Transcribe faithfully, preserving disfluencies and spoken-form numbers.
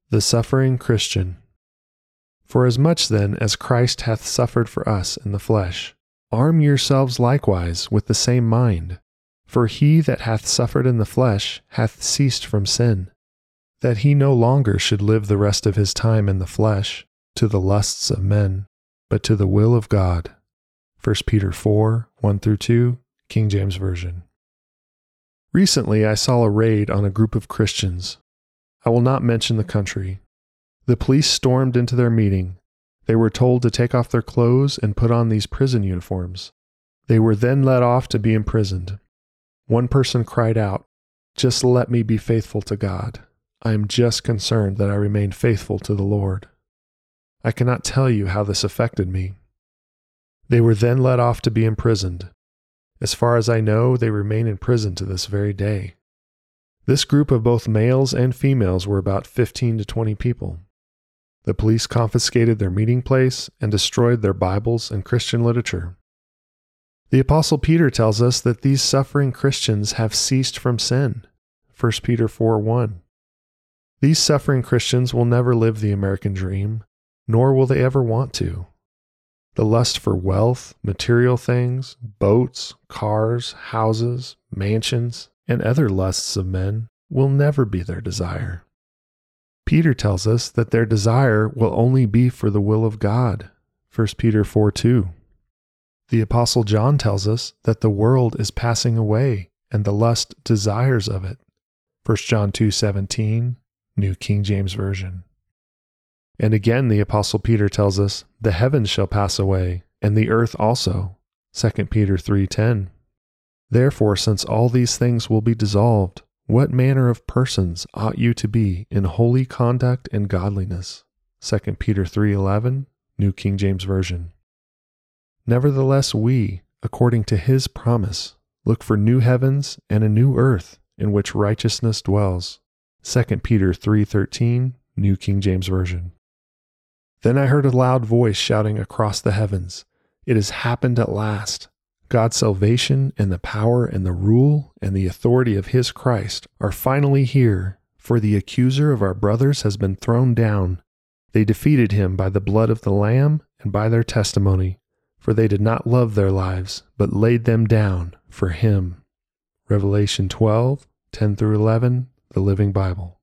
The suffering Christian. Forasmuch then as Christ hath suffered for us in the flesh, arm yourselves likewise with the same mind. For he that hath suffered in the flesh hath ceased from sin, that he no longer should live the rest of his time in the flesh, to the lusts of men, but to the will of God. First Peter four, one through two, King James Version. Recently I saw a raid on a group of Christians. I will not mention the country. The police stormed into their meeting. They were told to take off their clothes and put on these prison uniforms. They were then led off to be imprisoned. One person cried out, "Just let me be faithful to God. I am just concerned that I remain faithful to the Lord." I cannot tell you how this affected me. They were then led off to be imprisoned. As far as I know, they remain in prison to this very day. This group of both males and females were about fifteen to twenty people. The police confiscated their meeting place and destroyed their Bibles and Christian literature. The Apostle Peter tells us that these suffering Christians have ceased from sin. First Peter four one. These suffering Christians will never live the American dream, nor will they ever want to. The lust for wealth, material things, boats, cars, houses, mansions, and other lusts of men will never be their desire. Peter tells us that their desire will only be for the will of God. First Peter four two. The Apostle John tells us that the world is passing away and the lust desires of it. First John two seventeen, New King James Version. And again the Apostle Peter tells us, the heavens shall pass away, and the earth also. Second Peter three ten. Therefore, since all these things will be dissolved, what manner of persons ought you to be in holy conduct and godliness? Second Peter three eleven, New King James Version. Nevertheless we, according to his promise, look for new heavens and a new earth in which righteousness dwells. Second Peter three thirteen, New King James Version. Then I heard a loud voice shouting across the heavens, "It has happened at last. God's salvation and the power and the rule and the authority of his Christ are finally here, for the accuser of our brothers has been thrown down. They defeated him by the blood of the Lamb and by their testimony, for they did not love their lives, but laid them down for him." Revelation twelve, ten through eleven, the Living Bible.